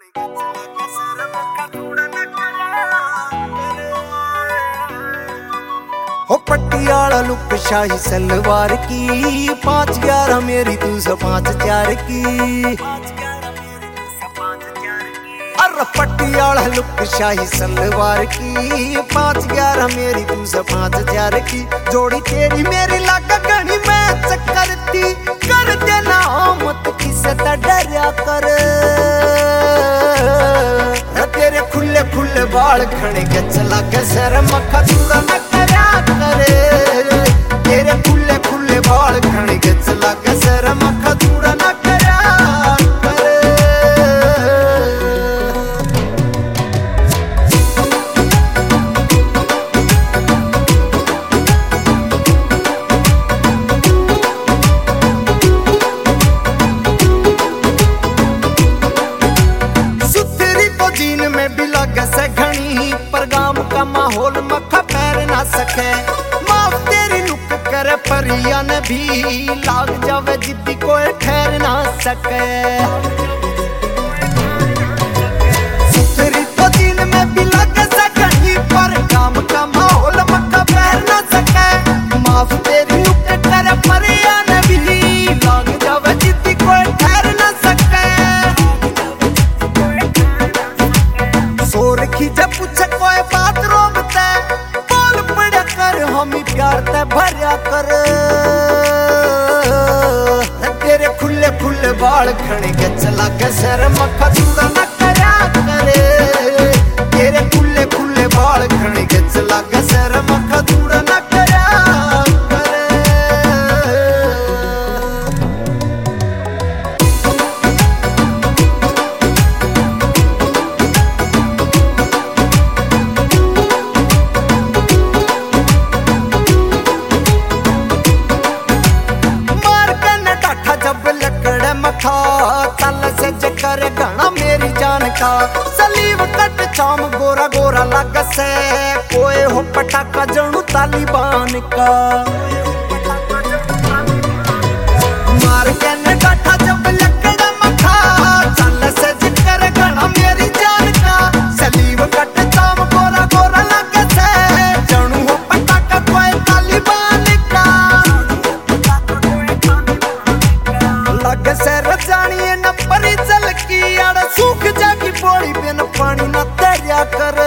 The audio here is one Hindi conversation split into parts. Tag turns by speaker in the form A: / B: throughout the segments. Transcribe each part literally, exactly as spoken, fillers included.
A: हो पटियाला लुक शाही सलवार की, पाँच ग्यारह मेरी तू सौ पाँच चार की। अरे पटियाला लुक शाही सलवार की, पाँच ग्यारह मेरी तू सौ पाँच चार की। जोड़ी तेरी मेरी लागा गणी मैच करती, कर देना मत किसे ता डरिया कर। तेरे खुले खुले बाल खड़े के चला के सर मक्खा चूड़ा न करया करे। तेरे खुले खुले बाल खड़े के चला के सर मक्खा चूड़ा न करया करे। सुथरी तो जीन में भी लगे से घनी, पर गांव का माहौल मक्खा पैर ना सके। माफ तेरी लुक करे परिया ने भी, लाग जावे जिद्दी कोई ठहर ना सके। सुथरी तो जीन में भी लगे से घनी, पर गांव का माहौल मक्खा पैर ना सके। माफ तेरी लुक करे परिया ने भी, लाग जावे जिद्दी कोई ठहर ना सके। सोर की जब पूछे कोई बात रोकते, बोल पड़ा कर हमी प्यार ते भरिया कर। तेरे खुले खुले बाल खड़े के चला के सर मक्खा चूड़ा न करया करे। तेरे खुले खुले बाल खड़े के चला के सर मक्खा चूड़ा न करया करे। चल से जकर गाना मेरी जान का, सलीव कट चाम गोरा गोरा लग से। कोई हो पटाखा जणू तालिबान का, मार के न डाठा जब लकड़ा मखा। चल से जकर गाना मेरी जान का, सलीव कट चाम गोरा गोरा लग से। जणू हो पटाखा कोई तालिबान का, लग से रजानी न परी चल की। आड़ सूख जागी बोली बिन पानी न तैरिया कर।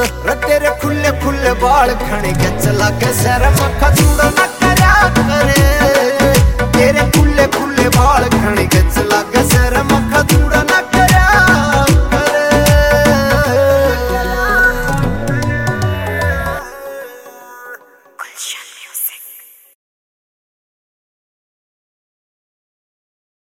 A: तेरे खुले खुले बाल खड़े के चला के सर मक्खा चूड़ा न करया करे।